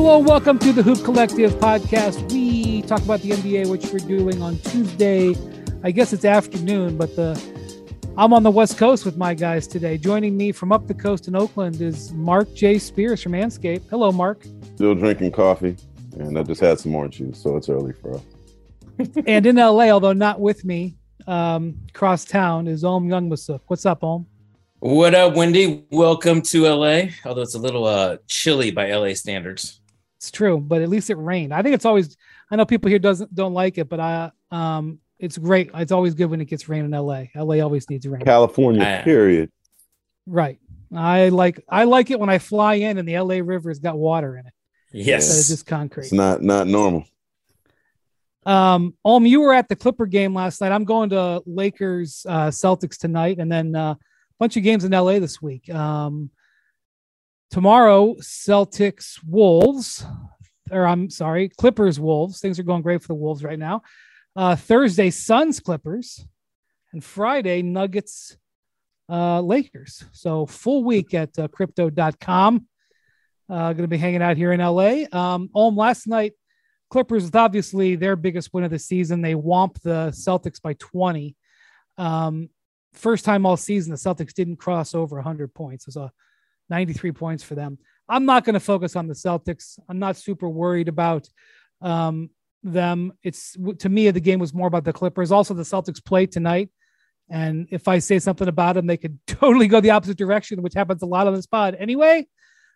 Hello, welcome to the Hoop Collective podcast. We talk about the NBA, which we're doing on Tuesday. I guess it's afternoon, but I'm on the West Coast with my guys today. Joining me from up the coast in Oakland is Mark J. Spears from Manscaped. Hello, Mark. Still drinking coffee, and I just had some orange juice, so it's early for us. And in LA, although not with me, across town is Om Youngmasuk. What's up, Om? What up, Wendy? Welcome to LA, although it's a little chilly by LA standards. It's true, but at least it rained. I think it's always, I know people here don't like it, but it's great. It's always good when it gets rain in LA. LA always needs rain. California, period. Right. I like it when I fly in and the LA River has got water in it. Yes. It's just concrete. It's not normal. You were at the Clipper game last night. I'm going to Lakers Celtics tonight, and then a bunch of games in LA this week. Tomorrow, Celtics Wolves, Clippers Wolves. Things are going great for the Wolves right now. Thursday, Suns Clippers, and Friday, Nuggets Lakers. So full week at crypto.com. Going to be hanging out here in LA. Last night, Clippers was obviously their biggest win of the season. They whomped the Celtics by 20. First time all season, the Celtics didn't cross over 100 points. It was 93 points for them. I'm not going to focus on the Celtics. I'm not super worried about them. To me, the game was more about the Clippers. Also, the Celtics play tonight. And if I say something about them, they could totally go the opposite direction, which happens a lot on this pod anyway.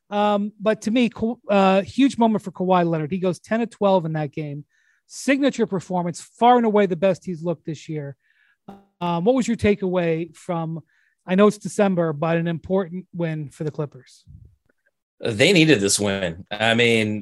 But to me, huge moment for Kawhi Leonard. He goes 10 of 12 in that game. Signature performance, far and away the best he's looked this year. What was your takeaway from, I know it's December, but an important win for the Clippers? They needed this win. I mean,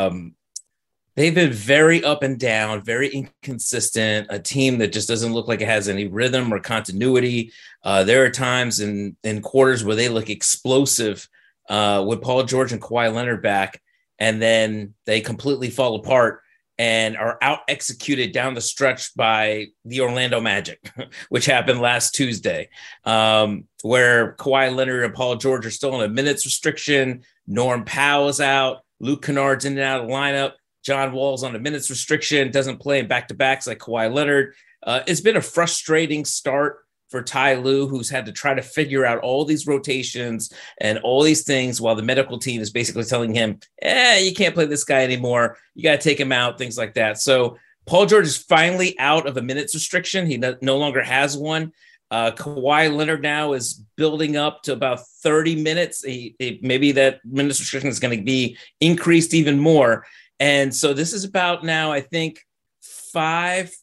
they've been very up and down, very inconsistent, a team that just doesn't look like it has any rhythm or continuity. There are times in quarters where they look explosive with Paul George and Kawhi Leonard back, and then they completely fall apart and are out executed down the stretch by the Orlando Magic, which happened last Tuesday, where Kawhi Leonard and Paul George are still on a minutes restriction. Norm Powell's out. Luke Kennard's in and out of the lineup. John Wall's on a minutes restriction, doesn't play in back-to-backs like Kawhi Leonard. It's been a frustrating start for Ty Lue, who's had to try to figure out all these rotations and all these things while the medical team is basically telling him, you can't play this guy anymore. You got to take him out, things like that. So Paul George is finally out of a minutes restriction. He no longer has one. Kawhi Leonard now is building up to about 30 minutes. Maybe that minutes restriction is going to be increased even more. And so this is about now, I think, 4 of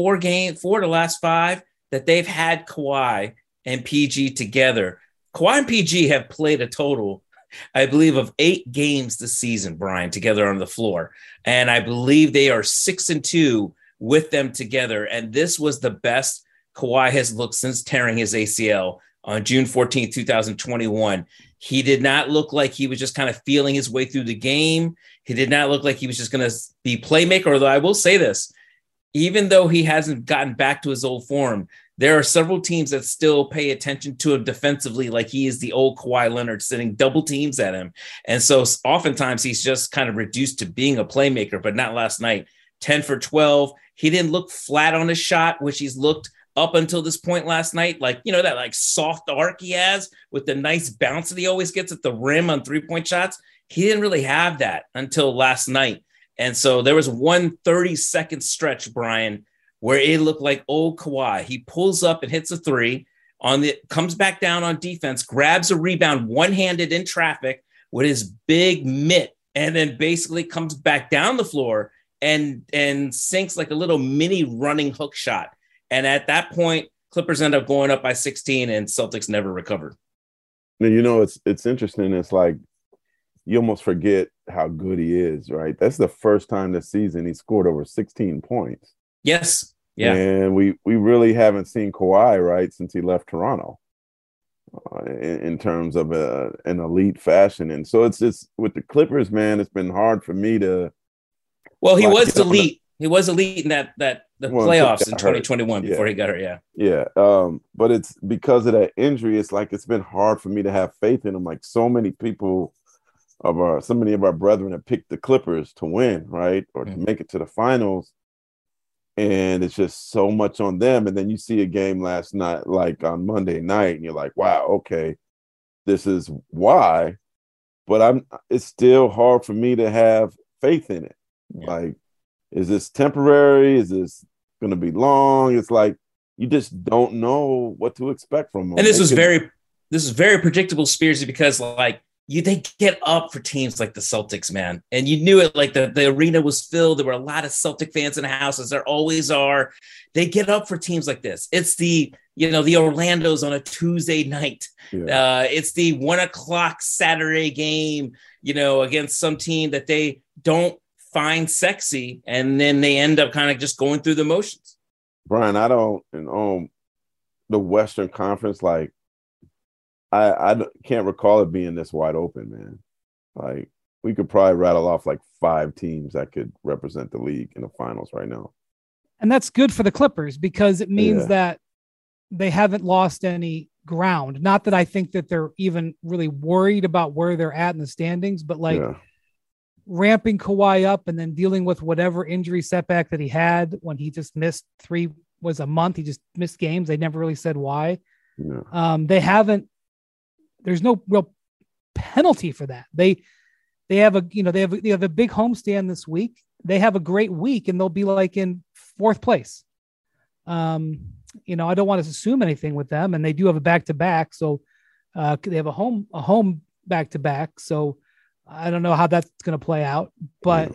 the last 5 that they've had Kawhi and PG together. Kawhi and PG have played a total, I believe, of 8 games this season, Brian, together on the floor. And I believe they are 6-2 with them together. And this was the best Kawhi has looked since tearing his ACL on June 14th, 2021. He did not look like he was just kind of feeling his way through the game. He did not look like he was just going to be playmaker. Although I will say this, even though he hasn't gotten back to his old form, there are several teams that still pay attention to him defensively like he is the old Kawhi Leonard, sending double teams at him. And so oftentimes he's just kind of reduced to being a playmaker, but not last night. 10 for 12. He didn't look flat on his shot, which he's looked up until this point last night. Like, that like soft arc he has with the nice bounce that he always gets at the rim on 3-point shots. He didn't really have that until last night. And so there was one 30-second stretch, Brian, where it looked like old Kawhi. He pulls up and hits a 3, comes back down on defense, grabs a rebound one-handed in traffic with his big mitt, and then basically comes back down the floor and sinks like a little mini running hook shot. And at that point, Clippers end up going up by 16, and Celtics never recovered. It's interesting. It's like you almost forget how good he is, right? That's the first time this season he scored over 16 points. Yes. Yeah. And we really haven't seen Kawhi, right, since he left Toronto in terms of an elite fashion. And so it's just with the Clippers, man, it's been hard for me to. Well, he was elite. He was elite in the playoffs in 2021 before he got hurt. Yeah. Yeah. But it's because of that injury. It's like it's been hard for me to have faith in him. Like so many people so many of our brethren have picked the Clippers to win, right, or to make it to the finals, and it's just so much on them. And then you see a game last night, like on Monday night, and you're like, wow, okay, this is why. But it's still hard for me to have faith in it. Yeah. Like, is this temporary? Is this going to be long? It's like you just don't know what to expect from them. And this is very predictable, Spearsy, because like they get up for teams like the Celtics, man. And you knew it, like the arena was filled. There were a lot of Celtic fans in the house, as there always are. They get up for teams like this. It's the Orlandos on a Tuesday night. Yeah. It's the 1:00 Saturday game, against some team that they don't find sexy. And then they end up kind of just going through the motions. Brian, I don't, the Western Conference, like, I can't recall it being this wide open, man. Like, we could probably rattle off like 5 teams that could represent the league in the finals right now. And that's good for the Clippers because it means that they haven't lost any ground. Not that I think that they're even really worried about where they're at in the standings, but like ramping Kawhi up and then dealing with whatever injury setback that he had when he just missed 3 was a month. He just missed games. They never really said why. Yeah. There's no real penalty for that. They have a big homestand this week. They have a great week and they'll be like in 4th place. I don't want to assume anything with them, and they do have a back-to-back. So they have a home back-to-back. So I don't know how that's going to play out, but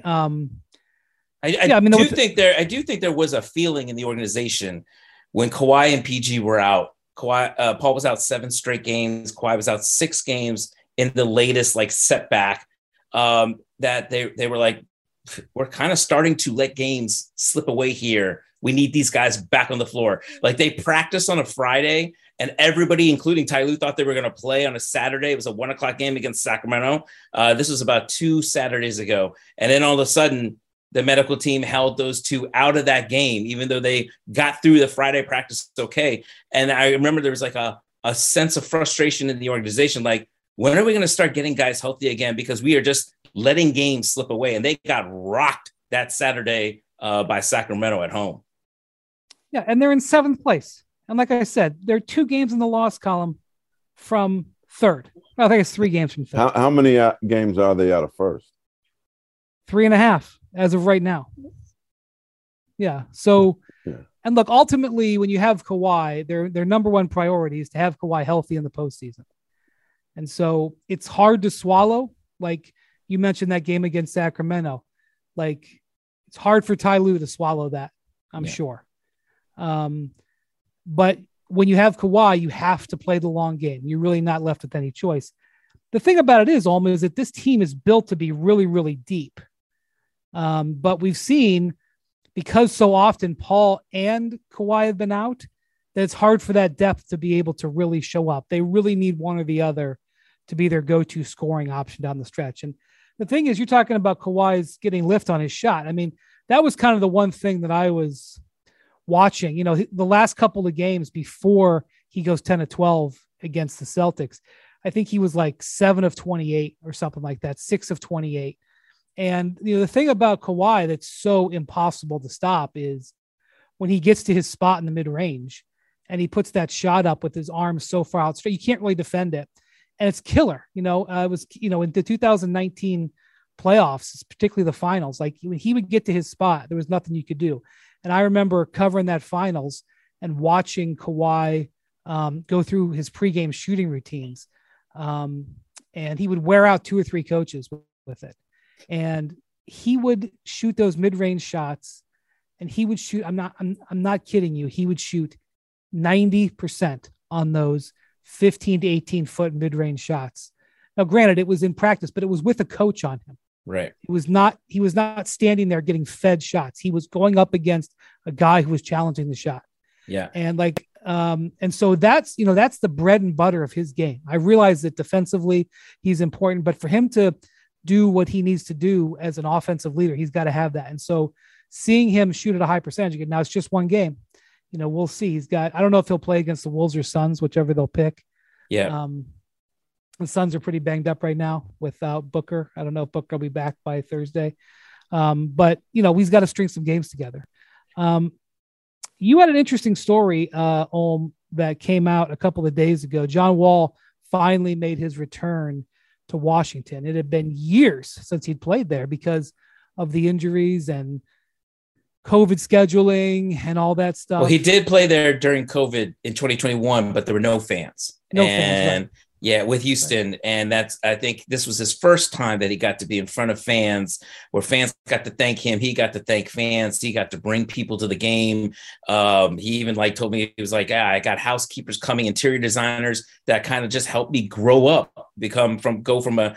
I do think there was a feeling in the organization when Kawhi and PG were out. Paul was out 7 straight games. Kawhi was out 6 games in the latest like setback. That they were like, we're kind of starting to let games slip away here. We need these guys back on the floor. Like they practiced on a Friday, and everybody, including Ty Lue, thought they were going to play on a Saturday. It was a 1:00 game against Sacramento. This was about 2 Saturdays ago, and then all of a sudden, the medical team held those 2 out of that game, even though they got through the Friday practice okay. And I remember there was like a sense of frustration in the organization. Like, when are we going to start getting guys healthy again? Because we are just letting games slip away. And they got rocked that Saturday by Sacramento at home. Yeah, and they're in 7th place. And like I said, there are 2 games in the loss column from 3rd. Well, I think it's 3 games from 3rd. How many games are they out of 1st? 3.5 as of right now. Yeah. So, and look, ultimately, when you have Kawhi, their number one priority is to have Kawhi healthy in the postseason. And so it's hard to swallow. Like you mentioned that game against Sacramento. Like it's hard for Ty Lue to swallow that, I'm sure. But when you have Kawhi, you have to play the long game. You're really not left with any choice. The thing about it is, Olma, is that this team is built to be really, really deep. But we've seen, because so often Paul and Kawhi have been out, that it's hard for that depth to be able to really show up. They really need one or the other to be their go-to scoring option down the stretch. And the thing is, you're talking about Kawhi's getting lift on his shot. I mean, that was kind of the one thing that I was watching, the last couple of games before he goes 10-12 against the Celtics. I think he was like 7 of 28 or something like that, 6 of 28. And the thing about Kawhi that's so impossible to stop is when he gets to his spot in the mid-range and he puts that shot up with his arms so far out straight, you can't really defend it. And it's killer. It was, in the 2019 playoffs, particularly the finals, like when he would get to his spot, there was nothing you could do. And I remember covering that finals and watching Kawhi go through his pregame shooting routines. And he would wear out 2 or 3 coaches with it. And he would shoot those mid-range shots, and he would shoot. I'm not kidding you. He would shoot 90% on those 15 to 18 foot mid-range shots. Now, granted, it was in practice, but it was with a coach on him. Right. He was not standing there getting fed shots. He was going up against a guy who was challenging the shot. Yeah. And and so that's the bread and butter of his game. I realize that defensively he's important, but for him to do what he needs to do as an offensive leader, he's got to have that. And so seeing him shoot at a high percentage again, now it's just 1 game, we'll see. I don't know if he'll play against the Wolves or Suns, whichever they'll pick. Yeah. The Suns are pretty banged up right now without Booker. I don't know if Booker will be back by Thursday. But, he's got to string some games together. You had an interesting story, that came out a couple of days ago. John Wall finally made his return to Washington. It had been years since he'd played there because of the injuries and COVID scheduling and all that stuff. Well, he did play there during COVID in 2021, but there were no fans. Fans, right. Yeah, with Houston. Right. And I think this was his first time that he got to be in front of fans, where fans got to thank him. He got to thank fans. He got to bring people to the game. He even told me, he was like, I got housekeepers coming, interior designers that kind of just helped me grow up, go from a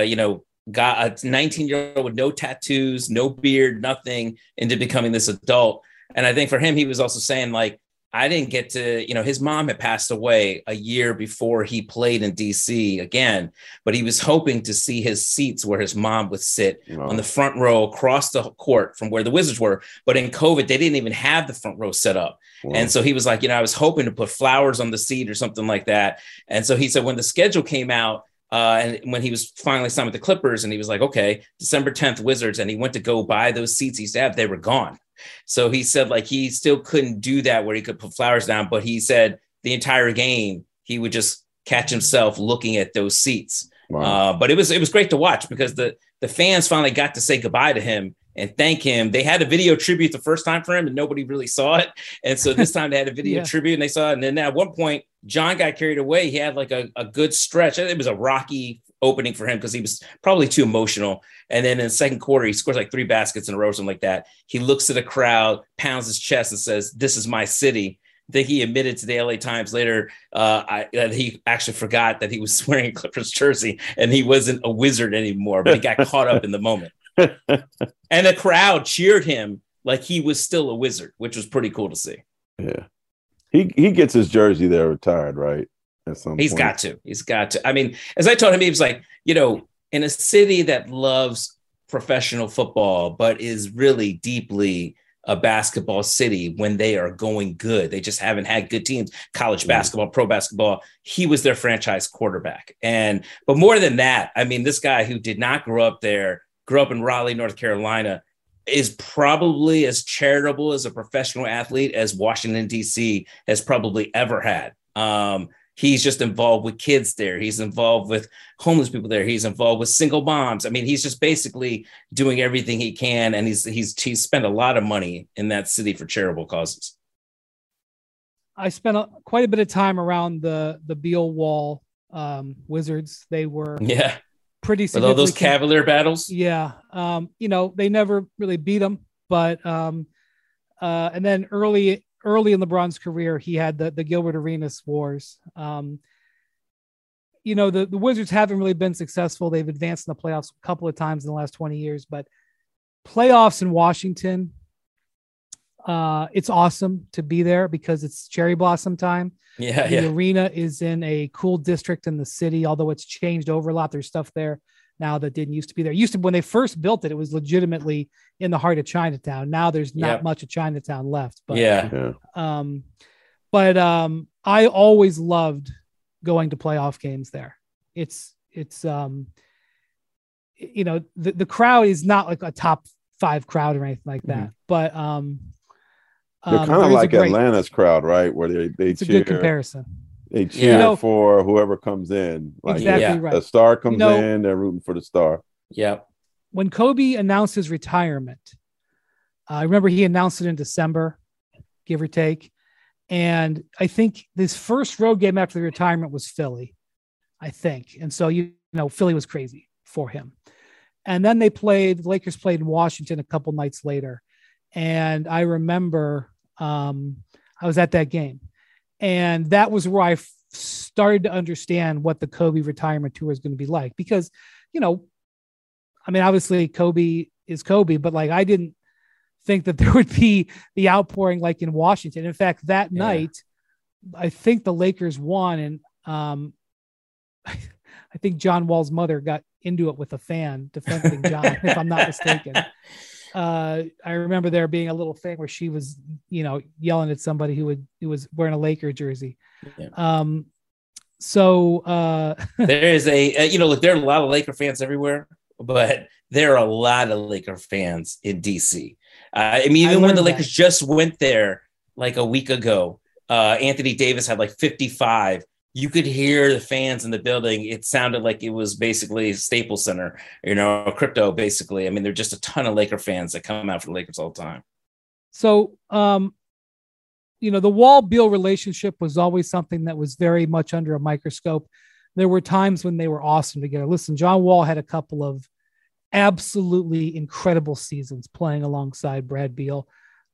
19-year-old with no tattoos, no beard, nothing, into becoming this adult. And I think for him, he was also saying, I didn't get to, his mom had passed away a year before he played in DC again, but he was hoping to see his seats where his mom would sit on the front row across the court from where the Wizards were. But in COVID, they didn't even have the front row set up. Wow. And so he was like, I was hoping to put flowers on the seat or something like that. And so he said, when the schedule came out, and when he was finally signed with the Clippers, and he was like, okay, December 10th Wizards, and he went to go buy those seats he used to have, they were gone. So he said he still couldn't do that where he could put flowers down, but he said the entire game, he would just catch himself looking at those seats. Wow. But it was great to watch because the fans finally got to say goodbye to him and thank him. They had a video tribute the first time for him and nobody really saw it. And so this time they had a video tribute and they saw it. And then at one point, John got carried away. He had a good stretch. It was a rocky opening for him because he was probably too emotional. And then in the second quarter, he scores 3 baskets in a row, something like that. He looks at the crowd, pounds his chest and says, "This is my city." I think he admitted to the LA Times later that he actually forgot that he was wearing a Clippers jersey and he wasn't a Wizard anymore, but he got caught up in the moment. And the crowd cheered him like he was still a Wizard, which was pretty cool to see. Yeah. He gets his jersey there retired, right? He's got to. I mean, as I told him, he was like, in a city that loves professional football, but is really deeply a basketball city when they are going good. They just haven't had good teams, college basketball, pro basketball. He was their franchise quarterback. But more than that, I mean, this guy who did not grow up there, grew up in Raleigh, North Carolina, is probably as charitable as a professional athlete as Washington, D.C. has probably ever had. He's just involved with kids there. He's involved with homeless people there. He's involved with single moms. I mean, he's just basically doing everything he can. And he's spent a lot of money in that city for charitable causes. I spent quite a bit of time around the Beal Wall Wizards. They were pretty significant. With all those Cavalier battles? Yeah. They never really beat them, but and then early in LeBron's career, he had the Gilbert Arenas wars. The Wizards haven't really been successful. They've advanced in the playoffs a couple of times in the last 20 years, but playoffs in Washington, it's awesome to be there because it's cherry blossom time. The arena is in a cool district in the city, although it's changed over a lot. There's stuff there now that didn't used to be there. When they first built it, it was legitimately in the heart of Chinatown. Now there's not much of Chinatown left. But, I always loved going to playoff games there. It's the crowd is not like a top 5 crowd or anything like that, but they're kind of like Atlanta's crowd, right? Where they it's cheer. A good comparison. They cheer for whoever comes in. Exactly right. A star comes in, they're rooting for the star. Yeah. When Kobe announced his retirement, I remember he announced it in December, give or take. And I think this first road game after the retirement was Philly, I think. And so, Philly was crazy for him. And then the Lakers played in Washington a couple nights later. And I remember I was at that game. And that was where I started to understand what the Kobe retirement tour is going to be like. Because, obviously Kobe is Kobe, but I didn't think that there would be the outpouring like in Washington. In fact, that night, I think the Lakers won. And I think John Wall's mother got into it with a fan defending John, if I'm not mistaken. I remember there being a little thing where she was, yelling at somebody who was wearing a Laker jersey. Yeah. So there is look, there are a lot of Laker fans everywhere, but there are a lot of Laker fans in DC. I mean, even when the Lakers just went there like a week ago, Anthony Davis had like 55. You could hear the fans in the building. It sounded like it was basically Staples Center, crypto, basically. I mean, there are just a ton of Laker fans that come out for the Lakers all the time. So, the Wall-Beal relationship was always something that was very much under a microscope. There were times when they were awesome together. Listen, John Wall had a couple of absolutely incredible seasons playing alongside Brad Beal.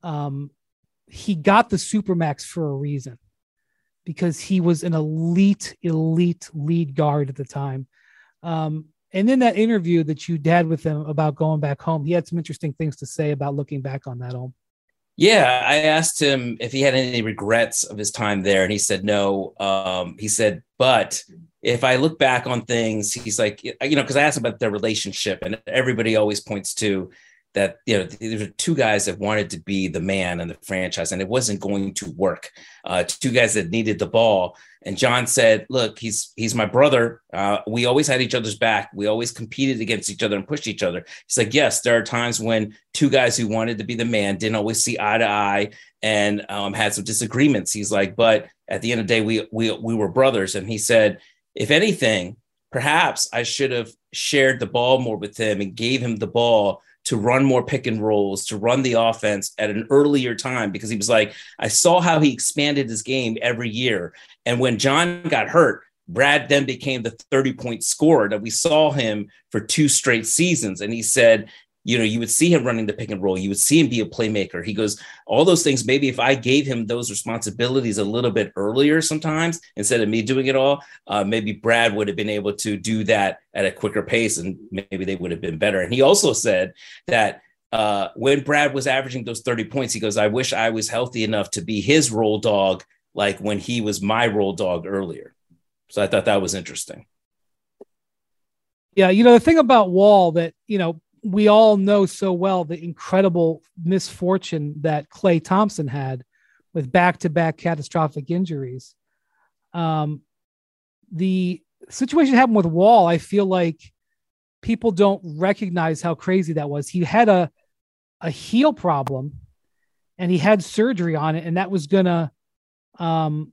He got the Supermax for a reason, because he was an elite lead guard at the time. And in that interview that you had with him about going back home, he had some interesting things to say about looking back on that home. Yeah, I asked him if he had any regrets of his time there, and he said no. He said, but if I look back on things, he's like, because I asked him about their relationship, and everybody always points to that, there were two guys that wanted to be the man in the franchise, and it wasn't going to work. Two guys that needed the ball. And John said, look, he's my brother. We always had each other's back. We always competed against each other and pushed each other. He's like, yes, there are times when two guys who wanted to be the man didn't always see eye to eye and had some disagreements. He's like, but at the end of the day, we were brothers. And he said, if anything, perhaps I should have shared the ball more with him and gave him the ball to run more pick and rolls, to run the offense at an earlier time, because he was like, I saw how he expanded his game every year. And when John got hurt, Brad then became the 30-point scorer that we saw him for 2 straight seasons. And he said, you would see him running the pick and roll. You would see him be a playmaker. He goes, all those things, maybe if I gave him those responsibilities a little bit earlier sometimes, instead of me doing it all, maybe Brad would have been able to do that at a quicker pace, and maybe they would have been better. And he also said that when Brad was averaging those 30 points, he goes, I wish I was healthy enough to be his roll dog, like when he was my roll dog earlier. So I thought that was interesting. Yeah. The thing about Wall that, we all know so well, the incredible misfortune that Klay Thompson had with back-to-back catastrophic injuries. The situation happened with Wall. I feel like people don't recognize how crazy that was. He had a heel problem and he had surgery on it, and that was going to,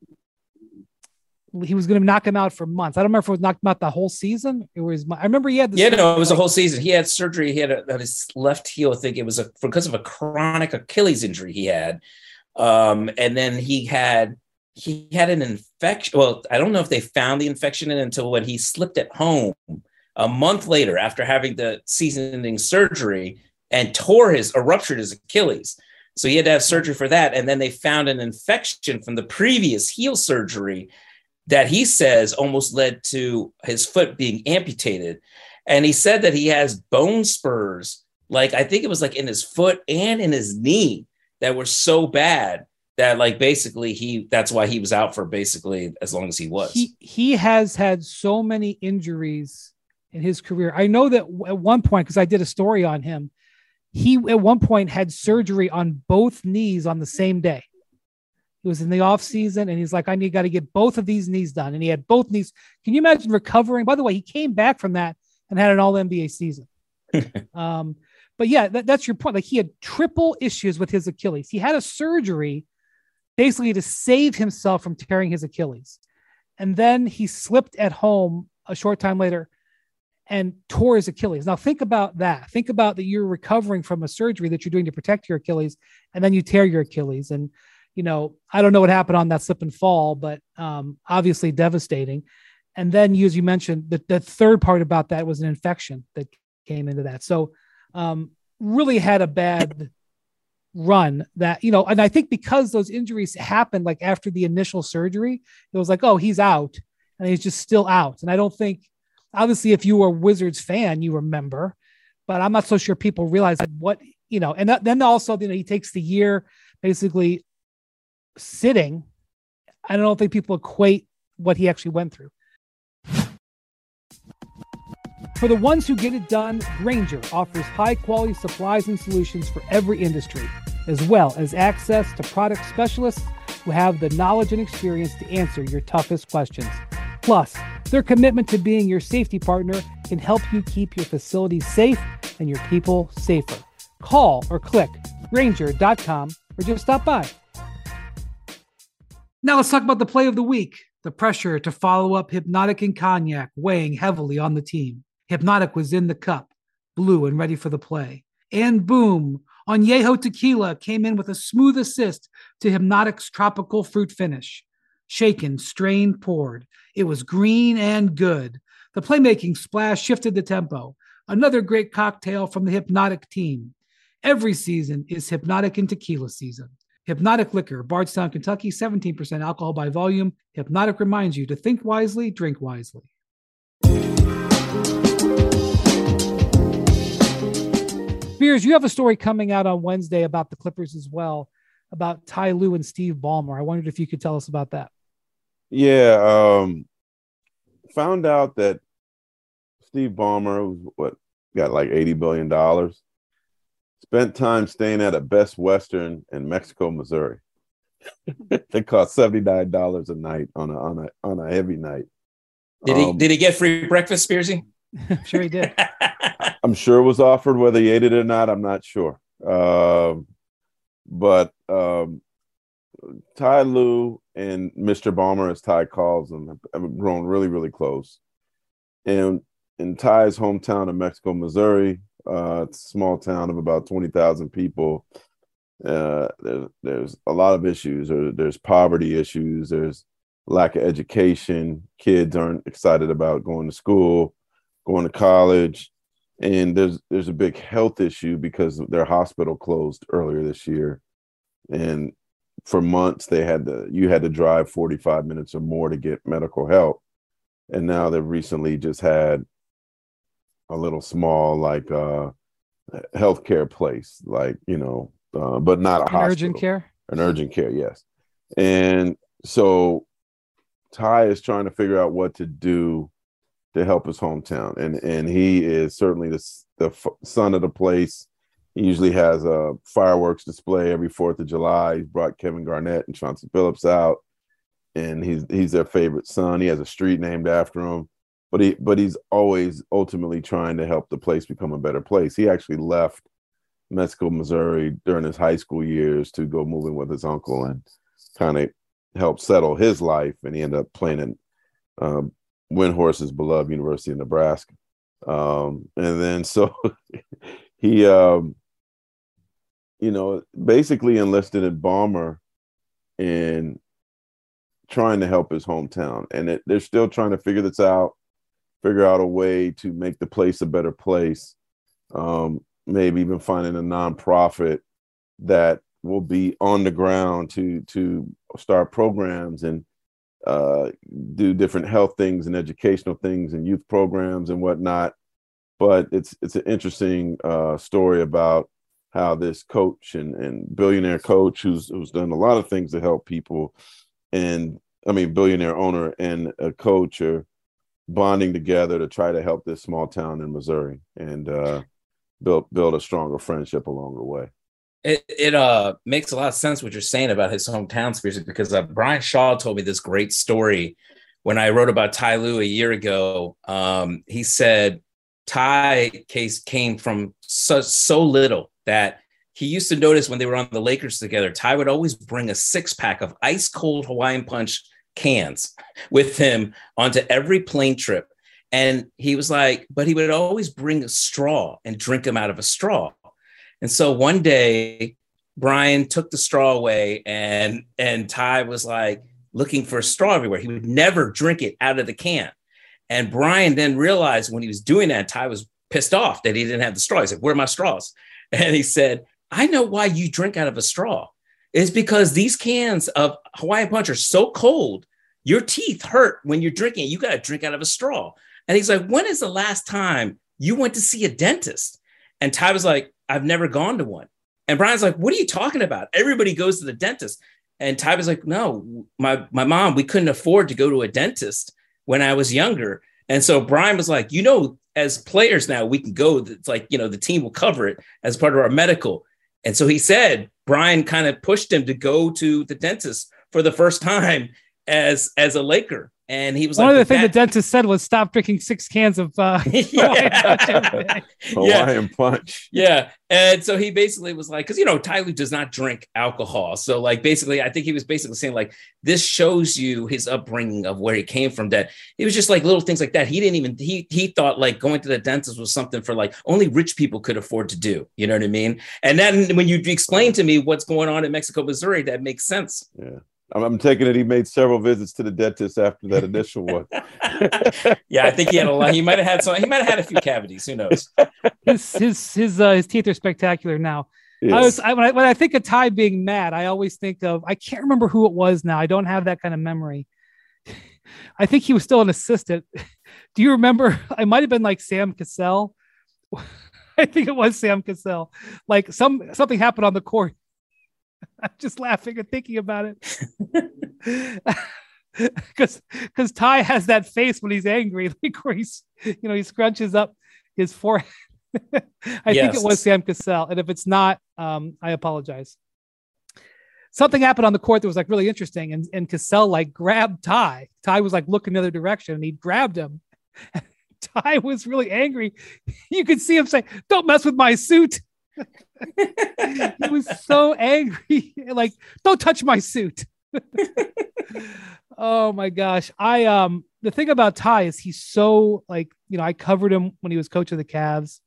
he was going to knock him out for months. I don't remember if it was knocked him out the whole season. I remember he had it was a whole season. He had surgery. He had on his left heel. I think it was because of a chronic Achilles injury he had. And then he had an infection. Well, I don't know if they found the infection until when he slipped at home a month later after having the season-ending surgery and ruptured his Achilles. So he had to have surgery for that. And then they found an infection from the previous heel surgery that he says almost led to his foot being amputated. And he said that he has bone spurs, like I think it was like in his foot and in his knee, that were so bad that basically that's why he was out for basically as long as he was. He has had so many injuries in his career. I know that at one point, because I did a story on him, he at one point had surgery on both knees on the same day. He was in the off season and he's like, got to get both of these knees done. And he had both knees. Can you imagine recovering? By the way, he came back from that and had an all NBA season. But yeah, that's your point. Like, he had triple issues with his Achilles. He had a surgery basically to save himself from tearing his Achilles. And then he slipped at home a short time later and tore his Achilles. Now think about that. Think about that you're recovering from a surgery that you're doing to protect your Achilles, and then you tear your Achilles. And I don't know what happened on that slip and fall, but obviously devastating. And then, as you mentioned, the third part about that was an infection that came into that. So really had a bad run that, and I think because those injuries happened like after the initial surgery, it was like, oh, he's out, and he's just still out. And I don't think, obviously, if you were a Wizards fan, you remember, but I'm not so sure people realize what, and then also, he takes the year basically sitting. I don't think people equate what he actually went through. For the ones who get it done, Grainger offers high-quality supplies and solutions for every industry, as well as access to product specialists who have the knowledge and experience to answer your toughest questions. Plus, their commitment to being your safety partner can help you keep your facilities safe and your people safer. Call or click Ranger.com or just stop by. Now let's talk about the play of the week. The pressure to follow up Hypnotic and Cognac weighing heavily on the team. Hypnotic was in the cup, blue and ready for the play. And boom, Añejo Tequila came in with a smooth assist to Hypnotic's tropical fruit finish. Shaken, strained, poured. It was green and good. The playmaking splash shifted the tempo. Another great cocktail from the Hypnotic team. Every season is Hypnotic and Tequila season. Hypnotic Liquor, Bardstown, Kentucky, 17% alcohol by volume. Hypnotic reminds you to think wisely, drink wisely. Beers, you have a story coming out on Wednesday about the Clippers as well, about Ty Lue and Steve Ballmer. I wondered if you could tell us about that. Yeah, found out that Steve Ballmer, got like $80 billion, spent time staying at a Best Western in Mexico, Missouri. They cost $79 a night on a heavy night. Did he get free breakfast, Spearsy? I'm sure he did. I'm sure it was offered. Whether he ate it or not, I'm not sure. But Ty Lue and Mr. Ballmer, as Ty calls him, have grown really, really close. And in Ty's hometown of Mexico, Missouri, it's a small town of about 20,000 people. There's a lot of issues. There's poverty issues. There's lack of education. Kids aren't excited about going to school, going to college. And there's a big health issue because their hospital closed earlier this year. And for months, you had to drive 45 minutes or more to get medical help. And now they've recently just had a little small, healthcare place, but not a hospital. Urgent care? An urgent care, yes. And so Ty is trying to figure out what to do to help his hometown. And he is certainly the son of the place. He usually has a fireworks display every 4th of July. He's brought Kevin Garnett and Chauncey Billups out, and he's their favorite son. He has a street named after him, but he's always ultimately trying to help the place become a better place. He actually left Mexico, Missouri during his high school years to go moving with his uncle and kind of help settle his life. And he ended up playing in Windhorse's beloved University of Nebraska. And then so he, basically enlisted in Ballmer in trying to help his hometown. And they're still trying to figure out a way to make the place a better place. Maybe even finding a nonprofit that will be on the ground to start programs and do different health things and educational things and youth programs and whatnot. But it's an interesting story about how this coach and billionaire coach who's done a lot of things to help people, billionaire owner and a coach are bonding together to try to help this small town in Missouri and build a stronger friendship along the way. It makes a lot of sense what you're saying about his hometown, Spears, because Brian Shaw told me this great story when I wrote about Ty Lue a year ago. He said Ty came from so little that he used to notice when they were on the Lakers together, Ty would always bring a 6-pack of ice cold Hawaiian Punch cans with him onto every plane trip. And he was like, but he would always bring a straw and drink them out of a straw. And so one day, Brian took the straw away and Ty was like looking for a straw everywhere. He would never drink it out of the can. And Brian then realized when he was doing that, Ty was pissed off that he didn't have the straw. He said, "Where are my straws?" And he said, "I know why you drink out of a straw. It's because these cans of Hawaiian Punch are so cold, your teeth hurt when you're drinking. You got to drink out of a straw." And he's like, "When is the last time you went to see a dentist?" And Ty was like, "I've never gone to one." And Brian's like, "What are you talking about? Everybody goes to the dentist." And Ty was like, "No, my mom, we couldn't afford to go to a dentist when I was younger." And so Brian was like, as players now, we can go. It's like, the team will cover it as part of our medical. And so he said, Brian kind of pushed him to go to the dentist for the first time as a Laker. And he was one like, of the things the dentist said was stop drinking 6 cans of Hawaiian Punch. Yeah. And so he basically was like, because, Ty Lue does not drink alcohol. So like, basically, I think he was basically saying like, this shows you his upbringing of where he came from, that it was just like little things like that. He didn't even, he thought like going to the dentist was something for like only rich people could afford to do. You know what I mean? And then when you explain to me what's going on in Mexico, Missouri, that makes sense. Yeah. I'm taking it. He made several visits to the dentist after that initial one. Yeah, I think he had a lot. He might have had some. He might have had a few cavities. Who knows? His teeth are spectacular now. Yes. When I think of Ty being mad, I always think of, I can't remember who it was now. I don't have that kind of memory. I think he was still an assistant. Do you remember? I might have been like Sam Cassell. I think it was Sam Cassell. Like something happened on the court. I'm just laughing and thinking about it. Because Ty has that face when he's angry, like where he scrunches up his forehead. I think it was Sam Cassell. And if it's not, I apologize. Something happened on the court that was like really interesting. And Cassell like grabbed Ty. Ty was like looking the other direction and he grabbed him. Ty was really angry. You could see him say, "Don't mess with my suit." He was so angry, like, "Don't touch my suit." Oh my gosh. The thing about Ty is he's so like, I covered him when he was coach of the Cavs.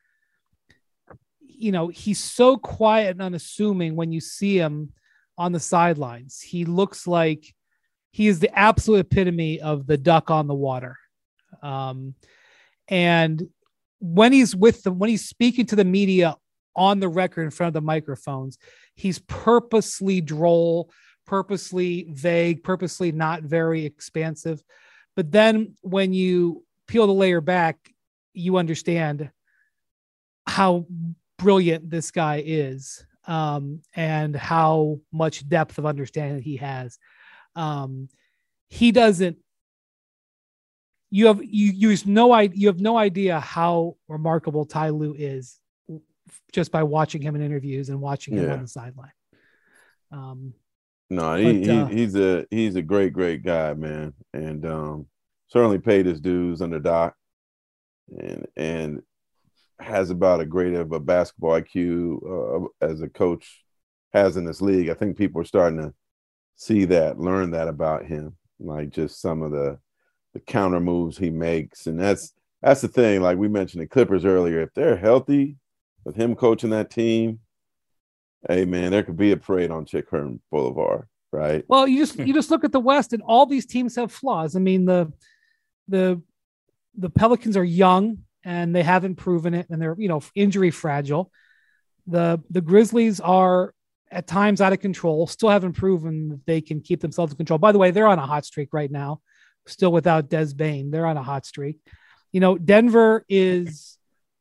He's so quiet and unassuming when you see him on the sidelines. He looks like he is the absolute epitome of the duck on the water. And when he's when he's speaking to the media on the record in front of the microphones, he's purposely droll, purposely vague, purposely not very expansive. But then when you peel the layer back, you understand how brilliant this guy is, and how much depth of understanding he has. He doesn't, you have no idea how remarkable Ty Lue is just by watching him in interviews and watching him on the sideline. He's a great guy, man. And certainly paid his dues under Doc, and has about as great of a basketball IQ as a coach has in this league. I think people are starting to see that, learn that about him, like just some of the counter moves he makes. And that's the thing. Like we mentioned the Clippers earlier, if they're healthy with him coaching that team, hey man, there could be a parade on Chick Hearn Boulevard, right? Well, you just look at the West, and all these teams have flaws. I mean, the Pelicans are young and they haven't proven it, and they're injury fragile. The Grizzlies are at times out of control, still haven't proven that they can keep themselves in control. By the way, they're on a hot streak right now, still without Des Bane. They're on a hot streak. Denver is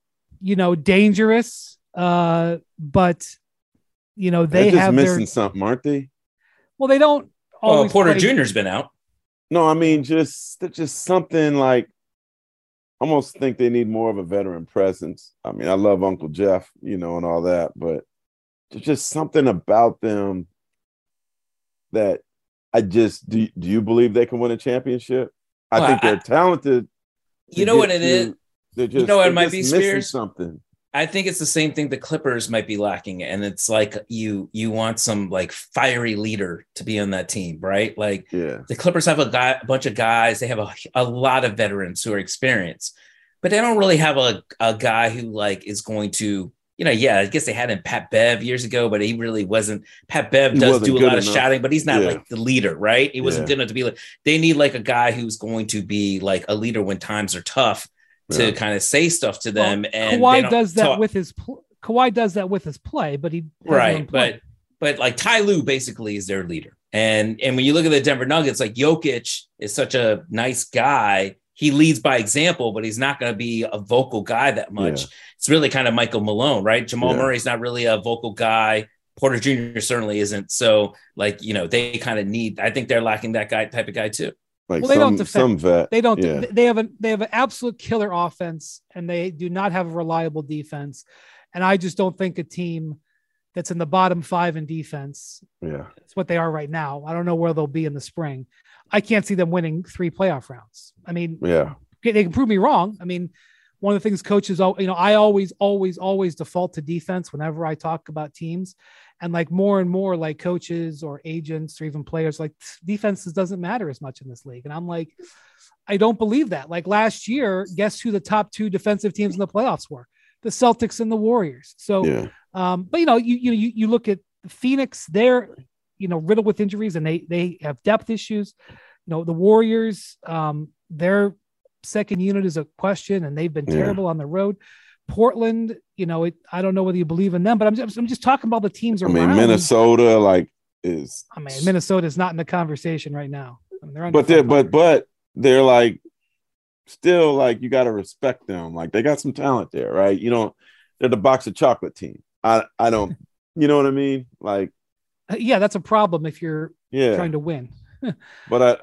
dangerous, but they have missing something, aren't they? Well, they don't always. Porter Jr.'s been out. No, I mean just something like. Almost think they need more of a veteran presence. I mean, I love Uncle Jeff, and all that, but there's just something about them that do you believe they can win a championship? I think they're talented. You know what it is? They're just, it might be, missing Spears? Something. I think it's the same thing the Clippers might be lacking. And it's like you want some like fiery leader to be on that team, right? Like the Clippers have a bunch of guys. They have a lot of veterans who are experienced, but they don't really have a guy who like is going to, I guess they had him Pat Bev years ago, but he really wasn't. Pat Bev does do a lot of shouting, but he's not like the leader, right? He wasn't good enough to be like, they need like a guy who's going to be like a leader when times are tough. To kind of say stuff to them, and Kawhi does that with his play, but he but like Ty Lue basically is their leader, and when you look at the Denver Nuggets, like Jokic is such a nice guy. He leads by example, but he's not going to be a vocal guy that much. It's really kind of Michael Malone, right? Jamal Murray's not really a vocal guy. Porter Jr. certainly isn't. So like they kind of need. I think they're lacking that type of guy too. Like they don't defend. They don't. Yeah. They have an absolute killer offense, and they do not have a reliable defense. And I just don't think a team that's in the bottom 5 in defense. Yeah. It's what they are right now. I don't know where they'll be in the spring. I can't see them winning 3 playoff rounds. I mean, Yeah. they can prove me wrong. I mean, one of the things coaches, I always default to defense whenever I talk about teams, and like more and more like coaches or agents or even players, like defenses doesn't matter as much in this league. And I'm like, I don't believe that. Like last year, guess who the top 2 defensive teams in the playoffs were? The Celtics and the Warriors. So, Yeah. But you look at Phoenix, they're, riddled with injuries and they have depth issues. The Warriors, their second unit is a question, and they've been terrible on the road. Portland, I don't know whether you believe in them, but I'm just talking about the teams around. I mean, Minnesota Minnesota is not in the conversation right now. I mean, but they're like still like you got to respect them. Like they got some talent there, right? They're the box of chocolate team. I don't, you know what I mean? Like, yeah, that's a problem if you're trying to win. But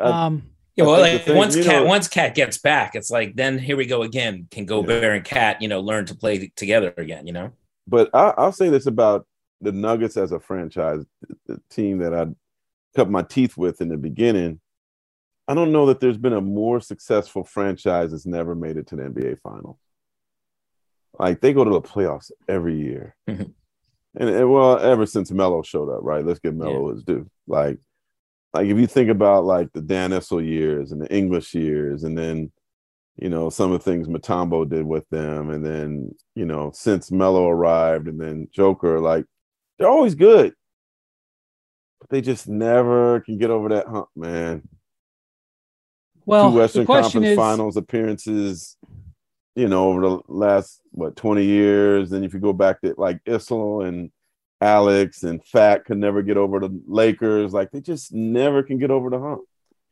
once Cat gets back, it's like then here we go again. Can Gobert and Cat, learn to play together again, But I'll say this about the Nuggets as a franchise, the team that I cut my teeth with in the beginning. I don't know that there's been a more successful franchise that's never made it to the NBA Finals. Like they go to the playoffs every year, and ever since Melo showed up, right? Let's give Melo his due. Like if you think about like the Dan Issel years and the English years, and then some of the things Mutombo did with them, and then since Melo arrived, and then Joker, like they're always good, but they just never can get over that hump, man. Well, 2 Western the question Conference is, Finals appearances, over the last 20 years. Then if you go back to like Issel and Alex and Fat could never get over the Lakers. Like they just never can get over the hump.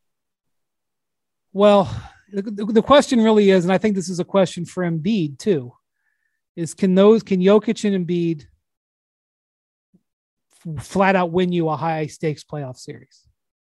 Well, the question really is, and I think this is a question for Embiid too, is can Jokic and Embiid flat out win you a high stakes playoff series?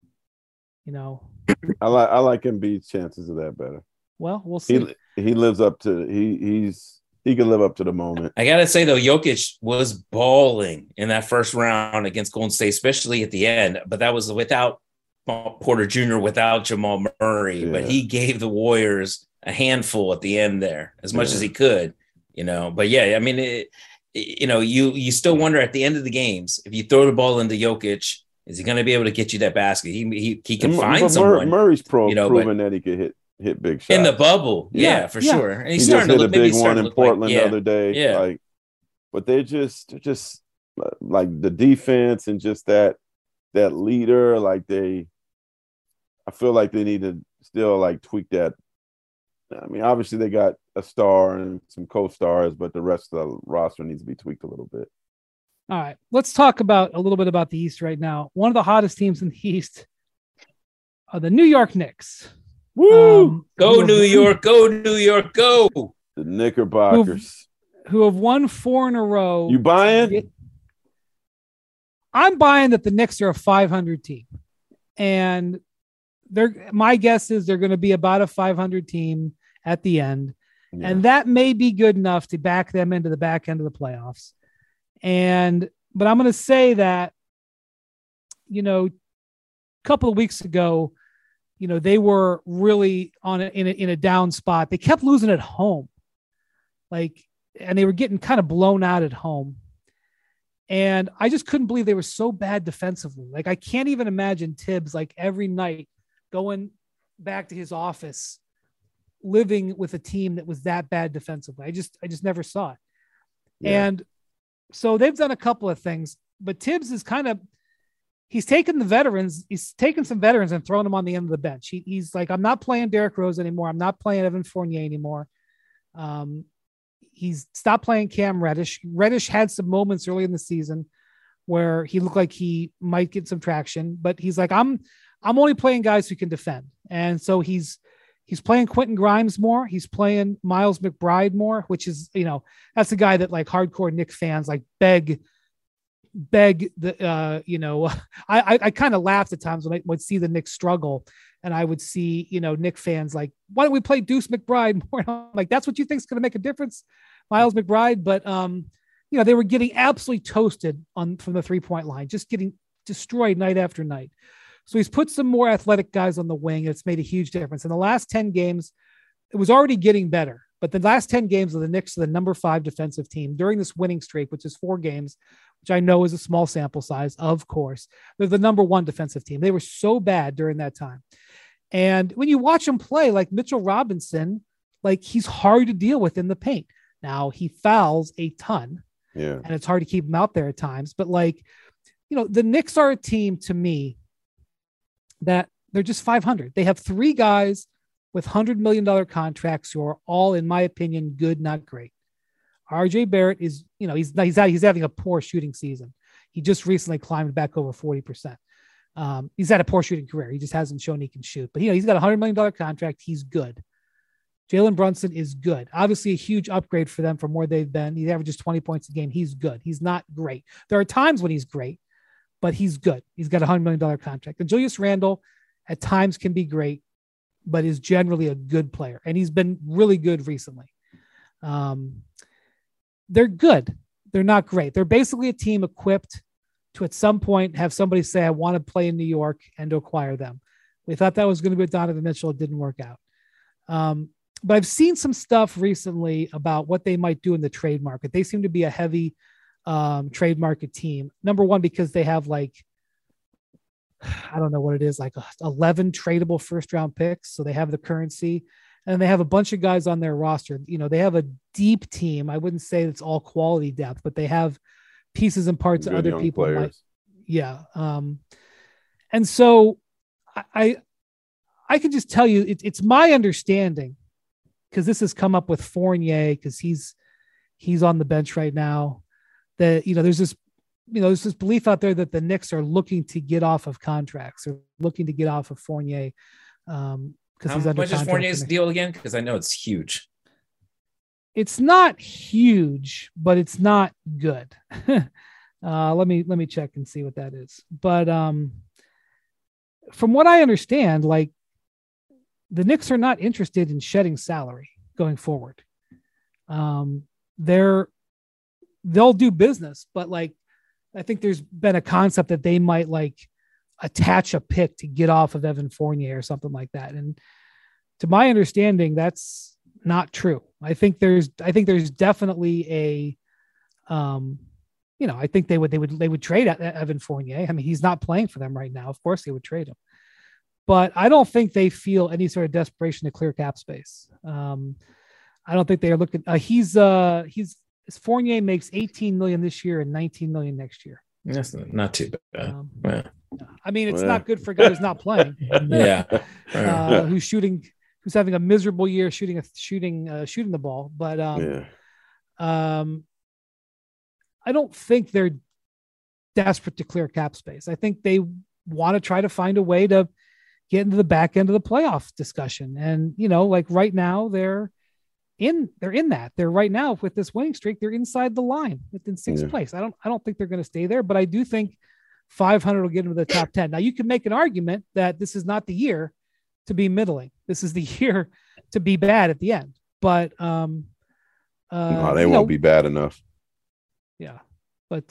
I like Embiid's chances of that better. Well, we'll see. He lives up to he can live up to the moment. I gotta say though, Jokic was balling in that first round against Golden State, especially at the end. But that was without Porter Jr., without Jamal Murray. Yeah. But he gave the Warriors a handful at the end there, as much as he could. But yeah, I mean, you still wonder at the end of the games if you throw the ball into Jokic, is he going to be able to get you that basket? He can find someone. Murray's proven that he could hit big shots in the bubble. Yeah, for sure. And he's starting to look, a big one in Portland the other day. Yeah. Like, but they're just like the defense and just that leader. Like I feel like they need to still like tweak that. I mean, obviously they got a star and some co-stars, but the rest of the roster needs to be tweaked a little bit. All right, let's talk a little bit about the East right now. One of the hottest teams in the East are the New York Knicks. Woo! Go New York, go New York, go! The Knickerbockers. Who have won 4 in a row. You buying? I'm buying that the Knicks are a 500 team. And my guess is they're going to be about a 500 team at the end. Yeah. And that may be good enough to back them into the back end of the playoffs. But I'm going to say that, a couple of weeks ago, they were really in a down spot. They kept losing at home, and they were getting kind of blown out at home. And I just couldn't believe they were so bad defensively. Like I can't even imagine Tibbs every night going back to his office, living with a team that was that bad defensively. I just never saw it. Yeah. And so they've done a couple of things, but Tibbs is he's taken some veterans and thrown them on the end of the bench. He's like, I'm not playing Derrick Rose anymore. I'm not playing Evan Fournier anymore. He's stopped playing Cam Reddish. Reddish had some moments early in the season where he looked like he might get some traction, but he's like, I'm only playing guys who can defend. And so he's playing Quentin Grimes more. He's playing Miles McBride more, which is, that's a guy that hardcore Knicks fans beg the, I kind of laughed at times when I would see the Knicks struggle and I would see, Knicks fans why don't we play Deuce McBride more? That's what you think is going to make a difference, Miles McBride. But, they were getting absolutely toasted from the 3-point line, just getting destroyed night after night. So he's put some more athletic guys on the wing, and it's made a huge difference. In the last 10 games, it was already getting better, but the last 10 games of the Knicks are the number 5 defensive team during this winning streak, which is 4 games, which I know is a small sample size. Of course, they're the number 1 defensive team. They were so bad during that time. And when you watch them play, like Mitchell Robinson, like he's hard to deal with in the paint. Now he fouls a ton, and it's hard to keep him out there at times. But like, the Knicks are a team to me that they're just 500. They have 3 guys with $100 million contracts who are all, in my opinion, good, not great. RJ Barrett is, he's having a poor shooting season. He just recently climbed back over 40%. He's had a poor shooting career. He just hasn't shown he can shoot, but he's got a $100 million contract. He's good. Jalen Brunson is good. Obviously a huge upgrade for them from where they've been. He averages 20 points a game. He's good. He's not great. There are times when he's great, but he's good. He's got a $100 million contract. And Julius Randle at times can be great, but is generally a good player. And he's been really good recently. They're good. They're not great. They're basically a team equipped to at some point have somebody say, I want to play in New York, and to acquire them. We thought that was going to be Donovan Mitchell. It didn't work out. But I've seen some stuff recently about what they might do in the trade market. They seem to be a heavy trade market team. Number one, because they have like, I don't know what it is, like 11 tradable first round picks. So they have the currency, and they have a bunch of guys on their roster. They have a deep team. I wouldn't say it's all quality depth, but they have pieces and parts of other people. And so I can just tell you, it's my understanding, because this has come up with Fournier, because he's on the bench right now, that, there's this belief out there that the Knicks are looking to get off of contracts, or looking to get off of Fournier. Because he's under contract. How much is Fournier's deal again? Because I know it's huge. It's not huge, but it's not good. Let me check and see what that is. But from what I understand, like, the Knicks are not interested in shedding salary going forward. They'll do business, but like, I think there's been a concept that they might like attach a pick to get off of Evan Fournier or something like that. And to my understanding, that's not true. I think there's definitely a, I think they would trade Evan Fournier. I mean, he's not playing for them right now. Of course they would trade him, but I don't think they feel any sort of desperation to clear cap space. I don't think they are looking. Fournier makes $18 million this year and $19 million next year. That's not too bad. I mean, it's not good for a guy who's not playing. Who's having a miserable year shooting the ball. But I don't think they're desperate to clear cap space. I think they want to try to find a way to get into the back end of the playoff discussion. And, like right now they're in that. They're right now with this winning streak, they're inside the line within sixth place. I don't think they're going to stay there, but I do think 500 will get into the top 10. Now you can make an argument that this is not the year to be middling. This is the year to be bad at the end, but no, they won't be bad enough. Yeah. But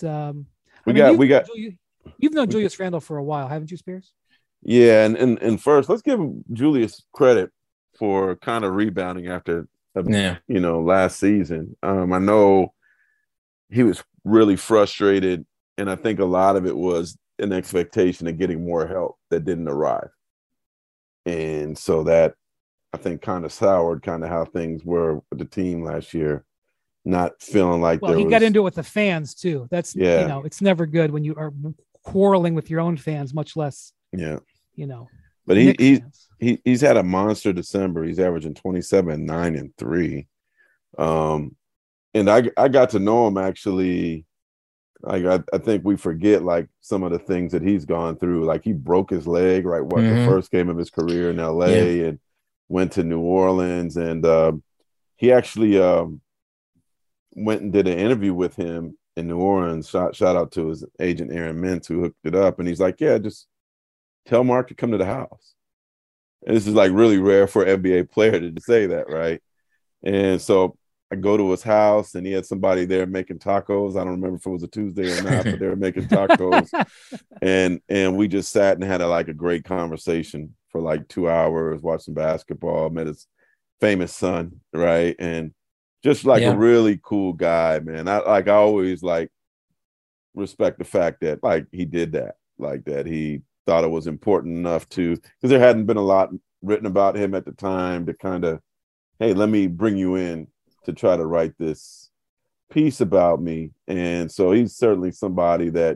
you've known Julius Randle for a while, haven't you, Spears? Yeah. And first, let's give Julius credit for kind of rebounding after last season. I know he was really frustrated, and I think a lot of it was an expectation of getting more help that didn't arrive. And so that, I think, kind of soured kind of how things were with the team last year, not feeling like he got into it with the fans too. That's, it's never good when you are quarreling with your own fans, much less, But he's had a monster December. He's averaging 27, 9, and 3. And I got to know him actually. Like I think we forget like some of the things that he's gone through. Like he broke his leg the first game of his career in LA and went to New Orleans, and he actually went and did an interview with him in New Orleans. Shout out to his agent Aaron Mintz, who hooked it up, and he's like, yeah, just tell Mark to come to the house. And this is like really rare for an NBA player to say that, right? And so I go to his house and he had somebody there making tacos. I don't remember if it was a Tuesday or not, but they were making tacos. and we just sat and had a great conversation for like 2 hours, watching basketball, met his famous son, right? And just like a really cool guy, man. I always respect the fact that like he did that, like that he thought it was important enough to, because there hadn't been a lot written about him at the time to kind of, hey, let me bring you in to try to write this piece about me. And so he's certainly somebody that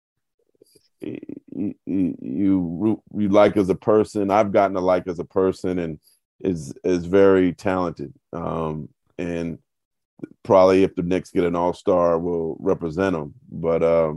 you like as a person. I've gotten to like as a person, and is very talented. And probably if the Knicks get an all-star, will represent them. But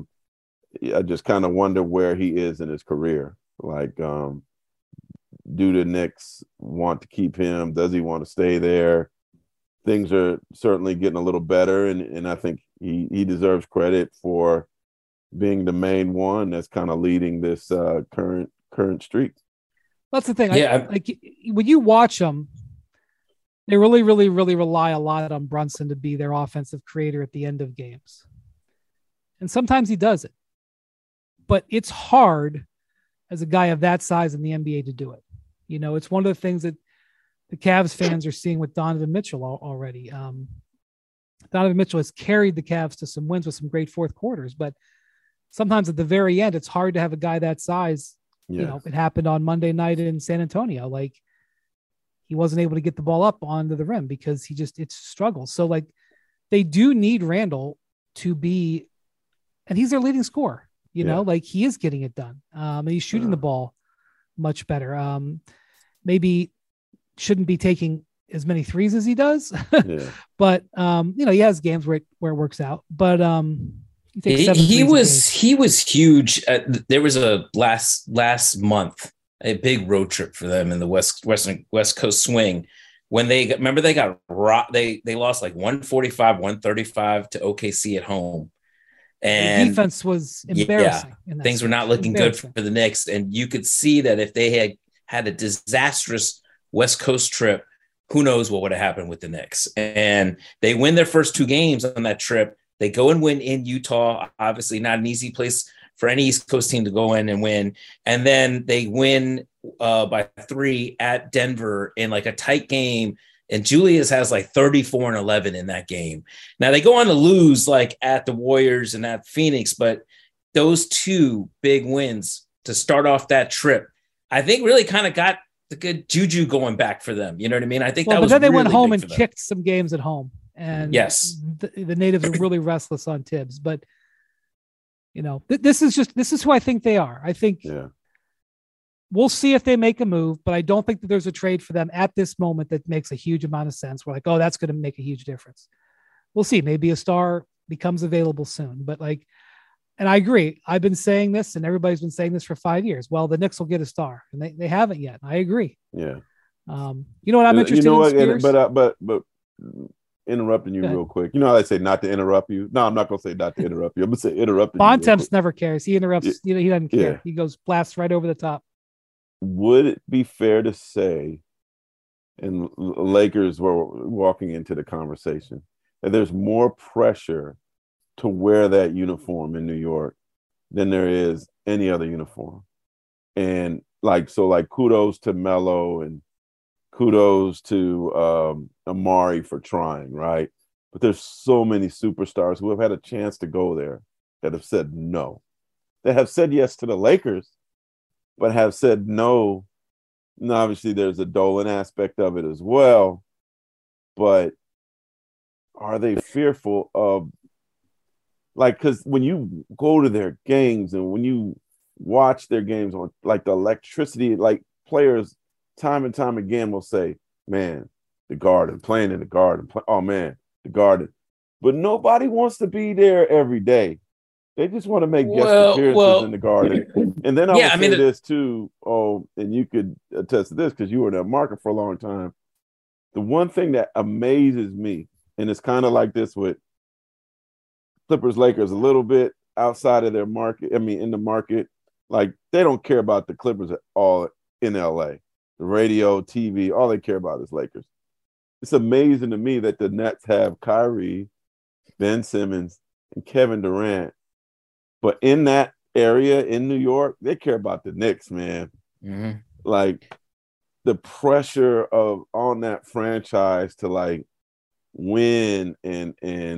I just kind of wonder where he is in his career. Like, do the Knicks want to keep him? Does he want to stay there? Things are certainly getting a little better, and I think he deserves credit for being the main one that's kind of leading this current streak. That's the thing. Yeah, when you watch them, they really, really, really rely a lot on Brunson to be their offensive creator at the end of games, and sometimes he does it. But it's hard as a guy of that size in the NBA to do it. You know, it's one of the things that the Cavs fans are seeing with Donovan Mitchell already. Donovan Mitchell has carried the Cavs to some wins with some great fourth quarters, but sometimes at the very end, it's hard to have a guy that size. Yes. You know, it happened on Monday night in San Antonio. Like, he wasn't able to get the ball up onto the rim because it's struggles. So like, they do need Randall to be, and he's their leading scorer, you know, like he is getting it done. And he's shooting the ball much better. Maybe shouldn't be taking as many threes as he does, but you know, he has games where it works out, but he was huge. There was a last month, a big road trip for them in the West Coast swing when they got they lost like 145, 135 to OKC at home. And the defense was embarrassing. Things were not looking good for the Knicks. And you could see that if they had a disastrous West Coast trip, who knows what would have happened with the Knicks. And they win their first 2 games on that trip. They go and win in Utah, obviously not an easy place for any East Coast team to go in and win. And then they win by 3 at Denver in like a tight game. And Julius has like 34 and 11 in that game. Now they go on to lose like at the Warriors and at Phoenix, but those 2 big wins to start off that trip, I think really kind of got the good juju going back for them. You know what I mean? I think that was. But then they went home and kicked some games at home, and yes, the natives are really restless on Tibbs. But you know, this is who I think they are. I think we'll see if they make a move, but I don't think that there's a trade for them at this moment that makes a huge amount of sense. We're like, oh, that's going to make a huge difference. We'll see. Maybe a star becomes available soon, but like. And I agree. I've been saying this, and everybody's been saying this for 5 years. Well, the Knicks will get a star, and they haven't yet. I agree. Yeah. You know what I'm interested in? But interrupting you real quick. You know how they say not to interrupt you? No, I'm not going to say not to interrupt you. I'm going to say interrupting you. Bontemps never cares. He interrupts. He doesn't care. Yeah. He goes blasts right over the top. Would it be fair to say, and Lakers were walking into the conversation, that there's more pressure to wear that uniform in New York than there is any other uniform? And kudos to Melo and kudos to Amari for trying, right? But there's so many superstars who have had a chance to go there that have said no. They have said yes to the Lakers, but have said no. And obviously there's a Dolan aspect of it as well, but are they fearful of, like, because when you go to their games and when you watch their games on like the electricity, like players time and time again will say, man, the Garden, playing in the Garden, oh man, the Garden. But nobody wants to be there every day. They just want to make guest appearances in the Garden. And then I will say this too, and you could attest to this because you were in that market for a long time. The one thing that amazes me, and it's kind of like this with Clippers, Lakers, a little bit outside of their market. I mean, in the market, like they don't care about the Clippers at all in LA. The radio, TV, all they care about is Lakers. it's amazing to me that the Nets have Kyrie, Ben Simmons, and Kevin Durant. But in that area in New York, they care about the Knicks, man. Mm-hmm. Like the pressure on that franchise to like win and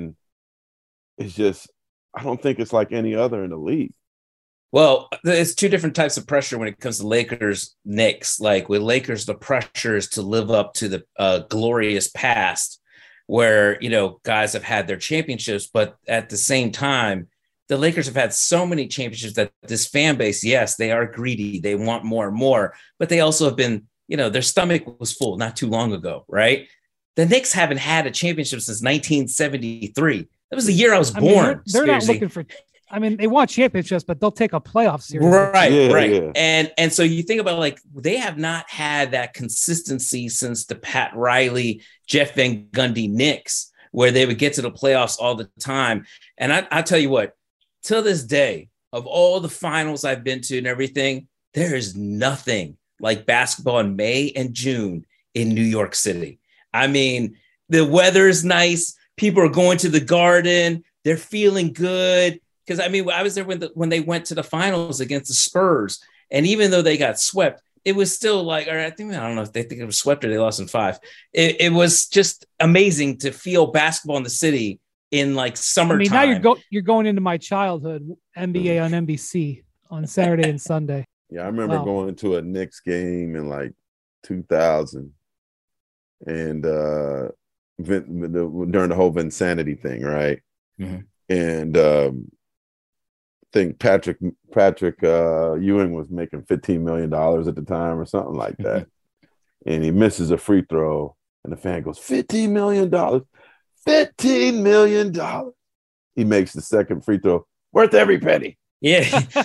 it's just, I don't think it's like any other in the league. Well, it's two different types of pressure when it comes to Lakers, Knicks. Like with Lakers, the pressure is to live up to the glorious past where, you know, guys have had their championships, but at the same time, the Lakers have had so many championships that this fan base, yes, they are greedy. They want more and more, but they also have been, you know, their stomach was full not too long ago, right? The Knicks haven't had a championship since 1973. That was the year I was born. They're not looking for, I mean, they want championships, but they'll take a playoff series. Right, Yeah, right. yeah. And so you think about like, they have not had that consistency since the Pat Riley, Jeff Van Gundy Knicks, where they would get to the playoffs all the time. And I tell you what, till this day, of all the finals I've been to and everything, there is nothing like basketball in May and June in New York City. I mean, the weather is nice. People are going to the Garden. They're feeling good. Because, I mean, I was there when they went to the finals against the Spurs. And even though they got swept, it was still like, or I don't know if they think it was swept or they lost in 5. It was just amazing to feel basketball in the city in like summertime. I mean, now you're going into my childhood, NBA on NBC on Saturday and Sunday. Yeah, I remember going to a Knicks game in like 2000 and during the whole Vinsanity thing, right? Mm-hmm. And I think Patrick Ewing was making $15 million at the time or something like that. And he misses a free throw and the fan goes, $15 million. $15 million. He makes the second free throw, worth every penny. Yeah.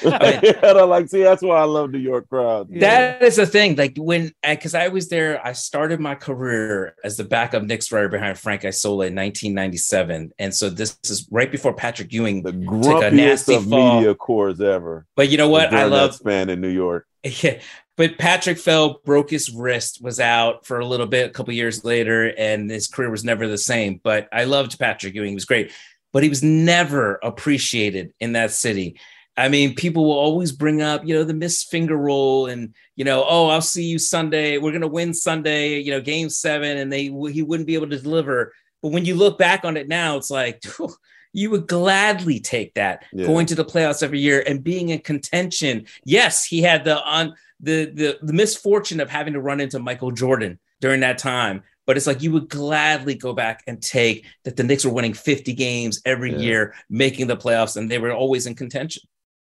See, that's why I love New York crowd. That is the thing. Like because I was there, I started my career as the backup Knicks writer behind Frank Isola in 1997. And so this is right before Patrick Ewing the took a nasty of fall. media corps ever. But you know what? I love that span in New York. Yeah. But Patrick fell, broke his wrist, was out for a little bit, a couple years later, and his career was never the same. But I loved Patrick Ewing. He was great. But he was never appreciated in that city. I mean, people will always bring up, you know, the missed finger roll and, you know, oh, I'll see you Sunday. We're going to win Sunday, you know, game 7, and he wouldn't be able to deliver. But when you look back on it now, it's like, you would gladly take that, going to the playoffs every year and being in contention. Yes, he had the misfortune of having to run into Michael Jordan during that time. But it's like you would gladly go back and take that the Knicks were winning 50 games every year, making the playoffs, and they were always in contention.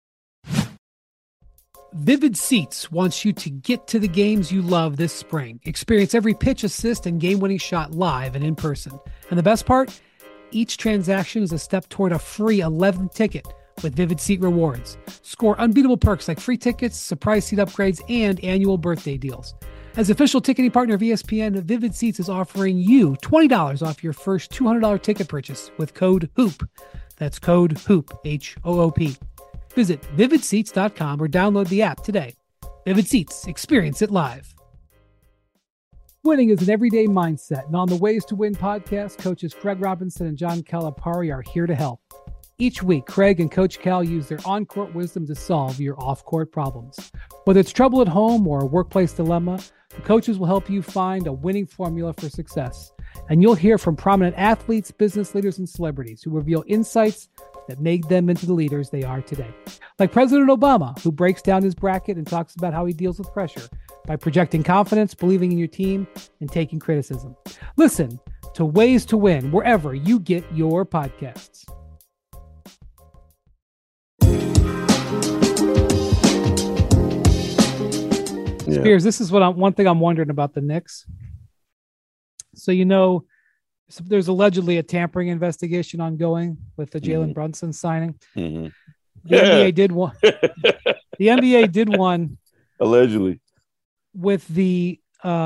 Vivid Seats wants you to get to the games you love this spring. Experience every pitch, assist, and game-winning shot live and in person. And the best part? Each transaction is a step toward a free 11th ticket with Vivid Seat Rewards. Score unbeatable perks like free tickets, surprise seat upgrades, and annual birthday deals. As official ticketing partner of ESPN, Vivid Seats is offering you $20 off your first $200 ticket purchase with code HOOP. That's code HOOP, H-O-O-P. Visit vividseats.com or download the app today. Vivid Seats, experience it live. Winning is an everyday mindset, and on the Ways to Win podcast, coaches Craig Robinson and John Calipari are here to help. Each week, Craig and Coach Cal use their on-court wisdom to solve your off-court problems. Whether it's trouble at home or a workplace dilemma, the coaches will help you find a winning formula for success. And you'll hear from prominent athletes, business leaders, and celebrities who reveal insights that made them into the leaders they are today. Like President Obama, who breaks down his bracket and talks about how he deals with pressure by projecting confidence, believing in your team, and taking criticism. Listen to Ways to Win wherever you get your podcasts. Spears, this is one thing I'm wondering about the Knicks. So, you know, there's allegedly a tampering investigation ongoing with the Jalen Brunson signing. Mm-hmm. The NBA did one. The NBA did one allegedly with the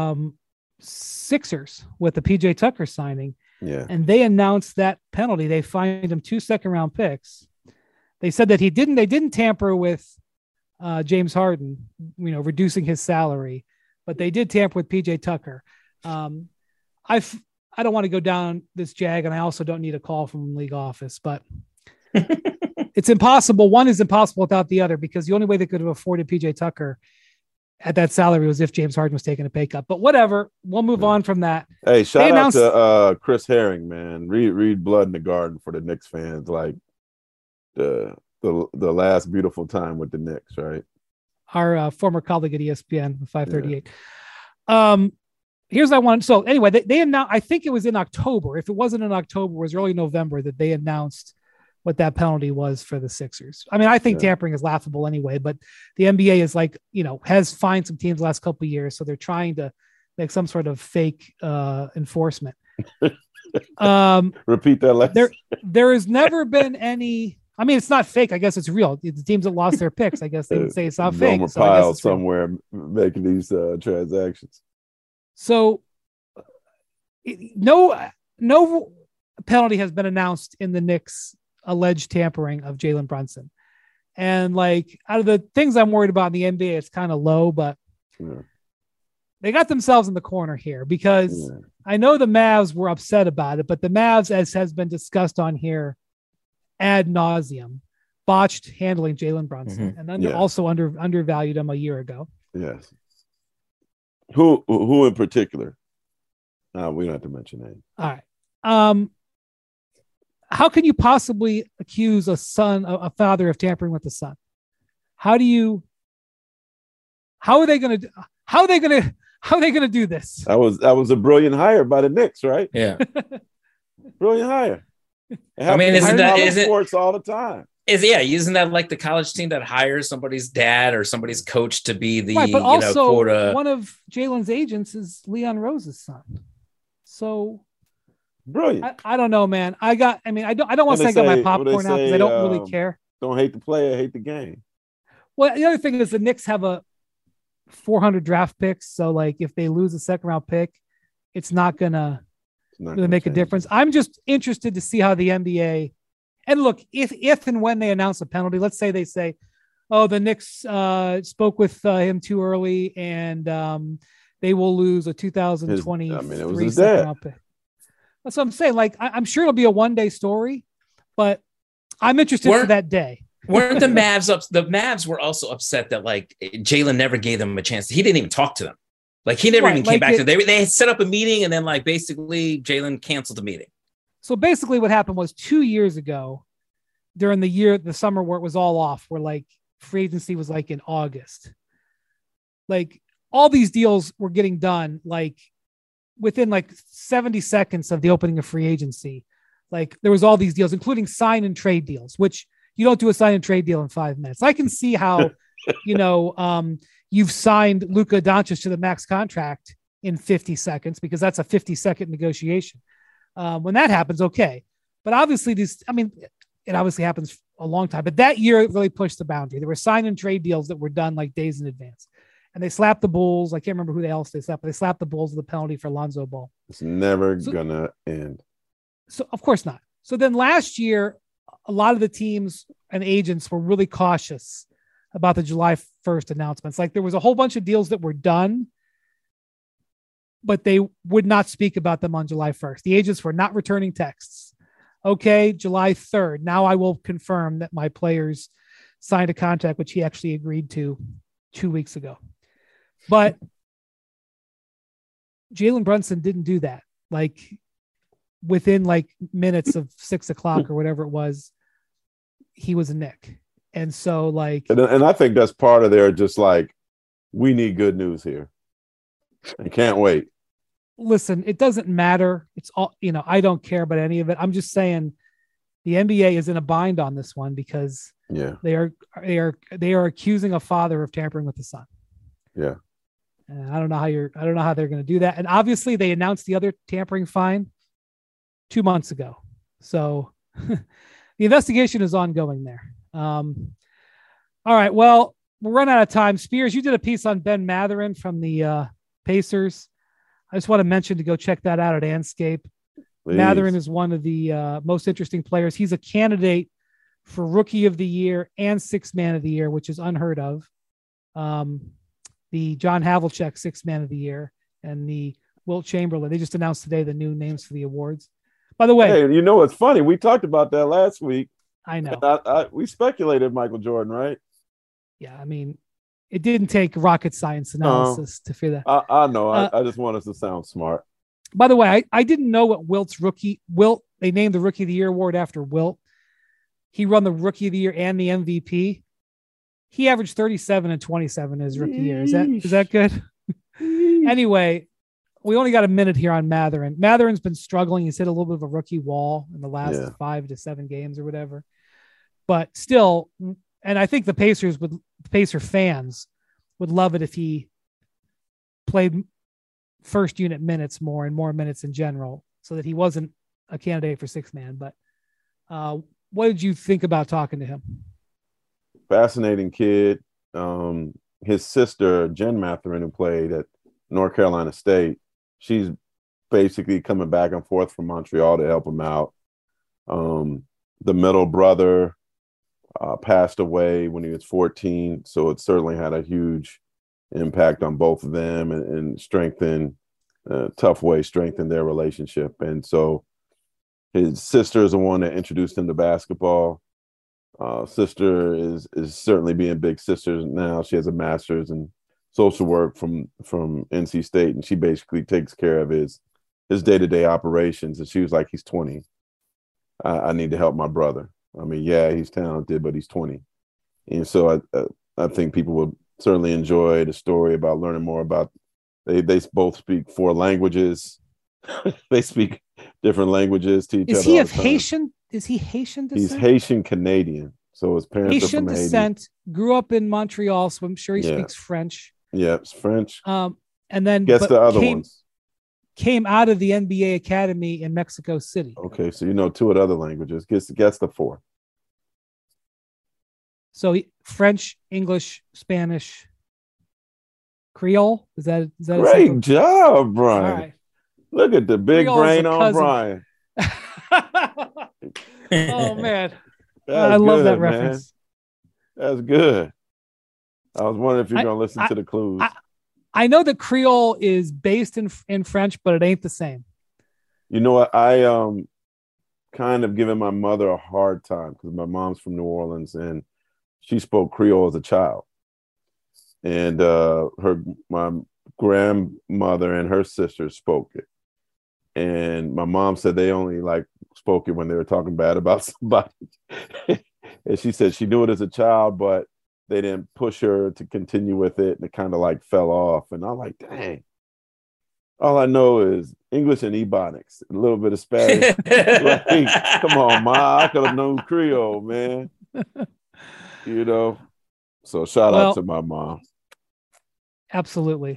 Sixers with the PJ Tucker signing. Yeah, and they announced that penalty. They fined him 2 second-round picks. They said that they didn't tamper with James Harden, you know, reducing his salary, but they did tamper with PJ Tucker. I don't want to go down this jag, and I also don't need a call from league office, but it's impossible. One is impossible without the other, because the only way they could have afforded PJ Tucker at that salary was if James Harden was taking a pay cut. But whatever, we'll move on from that. Hey, shout out to Chris Herring, man. Read Blood in the Garden for the Knicks fans. Like the last beautiful time with the Knicks, right? Our former colleague at ESPN 538. Yeah. Here's what I want. So anyway, they announced, I think it was in October. If it wasn't in October, it was early November that they announced what that penalty was for the Sixers. I mean, I think tampering is laughable anyway, but the NBA is like, has fined some teams the last couple of years. So they're trying to make some sort of fake enforcement. Repeat that last. There has never been any, I mean, it's not fake. I guess it's real. The teams that lost their picks, I guess they would say it's not fake. Gomer Pyle somewhere making these transactions. So no penalty has been announced in the Knicks' alleged tampering of Jalen Brunson. And like, out of the things I'm worried about in the NBA, it's kind of low, but they got themselves in the corner here, because I know the Mavs were upset about it, but the Mavs, as has been discussed on here ad nauseum, botched handling Jalen Brunson, and then also undervalued him a year ago. Yes. Who in particular? We don't have to mention names. All right. How can you possibly accuse a father of tampering with the son? How are they going to do this? That was a brilliant hire by the Knicks, right? Yeah. Brilliant hire. I mean, isn't sports all the time? Isn't that like the college team that hires somebody's dad or somebody's coach to be the but also one of Jalen's agents is Leon Rose's son. So brilliant. I don't know, man. I don't want to take out my popcorn out because I don't really care. Don't hate the player, hate the game. Well, the other thing is the Knicks have a 400 draft picks, so like if they lose a second round pick, it's not gonna make a difference. I'm just interested to see how the NBA. And look, if and when they announce a penalty, let's say they say, "Oh, the Knicks spoke with him too early, and they will lose a 2023 second round pick." That's what I'm saying. Like, I'm sure it'll be a one-day story, but I'm interested for that day. Weren't the Mavs up? The Mavs were also upset that like Jalen never gave them a chance. He didn't even talk to them. Like he never even came back to them. They set up a meeting, and then like basically Jalen canceled the meeting. So basically what happened was 2 years ago during the summer where it was all off, where like free agency was like in August, like all these deals were getting done like within like 70 seconds of the opening of free agency. Like there was all these deals, including sign and trade deals, which you don't do a sign and trade deal in 5 minutes. I can see how, you've signed Luka Doncic to the max contract in 50 seconds because that's a 50-second negotiation. When that happens, okay. But obviously it obviously happens a long time, but that year it really pushed the boundary. There were sign and trade deals that were done like days in advance, and they slapped the Bulls. I can't remember who else they slapped, but they slapped the Bulls with a penalty for Lonzo Ball. It's never gonna end. So of course not. So then last year, a lot of the teams and agents were really cautious about the July 1st announcements. Like there was a whole bunch of deals that were done, but they would not speak about them on July 1st. The agents were not returning texts. Okay, July 3rd. Now I will confirm that my players signed a contract, which he actually agreed to 2 weeks ago. But Jalen Brunson didn't do that. Like within like minutes of 6 o'clock or whatever it was, he was a Knick. And so like, and I think that's part of their just like, we need good news here and can't wait. Listen, it doesn't matter. It's all, I don't care about any of it. I'm just saying the NBA is in a bind on this one because they are accusing a father of tampering with the son. Yeah. And I don't know how they're going to do that. And obviously they announced the other tampering fine 2 months ago. So the investigation is ongoing there. All right. Well, we'll run out of time. Spears, you did a piece on Ben Mathurin from the Pacers. I just want to mention to go check that out at Anscape. Please. Mathurin is one of the most interesting players. He's a candidate for Rookie of the Year and Sixth Man of the Year, which is unheard of. The John Havlicek Sixth Man of the Year and the Wilt Chamberlain. They just announced today the new names for the awards. By the way, hey, you know what's funny? We talked about that last week. I know. We speculated Michael Jordan, right? Yeah, I mean, it didn't take rocket science analysis to figure that. I know. I just want us to sound smart. By the way, I didn't know what Wilt, they named the Rookie of the Year award after Wilt. He won the Rookie of the Year and the MVP. He averaged 37 and 27 in his rookie year. Is that good? Anyway, we only got a minute here on Mathurin. Mathurin's been struggling. He's hit a little bit of a rookie wall in the last 5 to 7 games or whatever. But still, and I think the Pacer fans would love it if he played first unit minutes more and more minutes in general so that he wasn't a candidate for 6-man. But what did you think about talking to him? Fascinating kid. His sister, Jen Mathurin, who played at North Carolina State, she's basically coming back and forth from Montreal to help him out. The middle brother passed away when he was 14, so it certainly had a huge impact on both of them and strengthened their relationship. And so his sister is the one that introduced him to basketball. Sister is certainly being big sister now. She has a master's in social work from NC State, and she basically takes care of his day-to-day operations. And she was like, he's 20. I need to help my brother. I mean, yeah, he's talented, but he's 20. And so I think people will certainly enjoy the story about learning more about, they both speak 4 languages. They speak different languages to each other. Is he of Haitian? Is he Haitian descent? He's Haitian Canadian. So his parents Haitian are from descent, Haiti. Grew up in Montreal, so I'm sure he speaks French. Yeah, it's French. And then guess the other ones. Came out of the NBA Academy in Mexico City. Okay, so you know 2 of the other languages. Guess the 4th. So French, English, Spanish, Creole. Is that great job, Brian? All right. Look at the big Creole's brain on Brian. Oh man, I love that reference. Man. That's good. I was wondering if you're going to listen to the clues. I know that Creole is based in French, but it ain't the same. You know what? I kind of given my mother a hard time because my mom's from New Orleans and she spoke Creole as a child. And my grandmother and her sister spoke it. And my mom said they only spoke it when they were talking bad about somebody. And she said she knew it as a child, but they didn't push her to continue with it. And it kind of fell off. And I'm like, dang, all I know is English and Ebonics, a little bit of Spanish. Come on, Ma, I could have known Creole, man. You know? So shout out to my mom. Absolutely.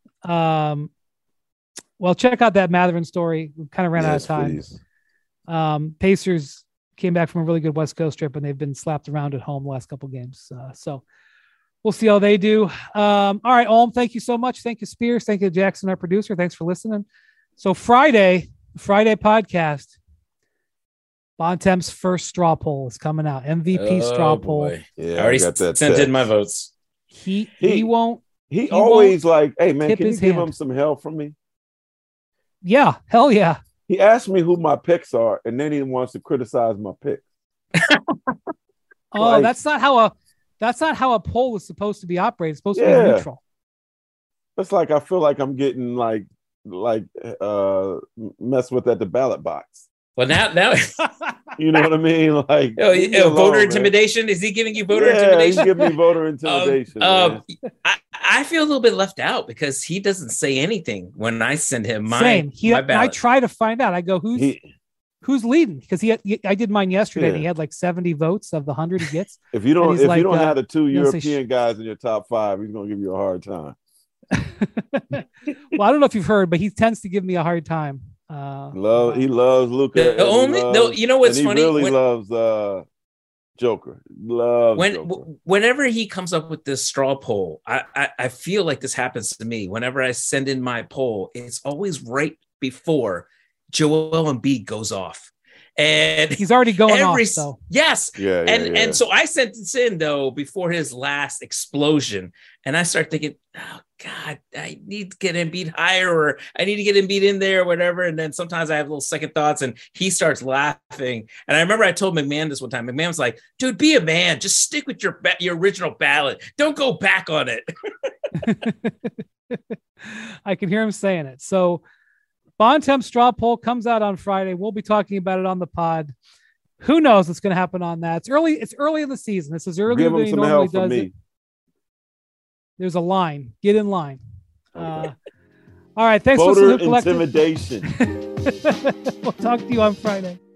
Well, check out that Mathurin story. We kind of ran out of time. Please. Pacers came back from a really good West Coast trip, and they've been slapped around at home the last couple games. So we'll see how they do. All right, Olm, thank you so much. Thank you, Spears. Thank you, Jackson, our producer. Thanks for listening. So Friday podcast, Bontemps' first straw poll is coming out. MVP straw poll. Yeah, I already sent in my votes. He won't. He always hey, man, can you give hand. him some help from me? Yeah, hell yeah. He asked me who my picks are, and then he wants to criticize my picks. That's not how a poll is supposed to be operated. It's supposed to be neutral. It's like I feel like I'm getting messed with at the ballot box. Well, now you know what I mean? Voter intimidation. Man. Is he giving you voter intimidation? He's giving me voter intimidation. I feel a little bit left out because he doesn't say anything when I send him my ballot. I try to find out. I go, who's leading? Because I did mine yesterday. And he had 70 votes of the 100 he gets. If you don't have the 2 European guys in your top 5, he's gonna give you a hard time. Well, I don't know if you've heard, but he tends to give me a hard time. He loves Luka. You know what's funny? He really loves Joker. Whenever he comes up with this straw poll, I feel like this happens to me. Whenever I send in my poll, it's always right before Joel Embiid goes off. And he's already going off, though. Yes. Yeah. And so I sent this in, though, before his last explosion. And I start thinking, oh, God, I need to get Embiid higher, or I need to get Embiid in there or whatever. And then sometimes I have little second thoughts, and he starts laughing. And I remember I told McMahon this one time. McMahon was like, dude, be a man. Just stick with your original ballot. Don't go back on it. I can hear him saying it. So Bontemps straw poll comes out on Friday. We'll be talking about it on the pod. Who knows what's going to happen on that? It's early in the season. This is earlier than he normally does it. There's a line. Get in line. All right. Thanks for listening to Voter intimidation. We'll talk to you on Friday.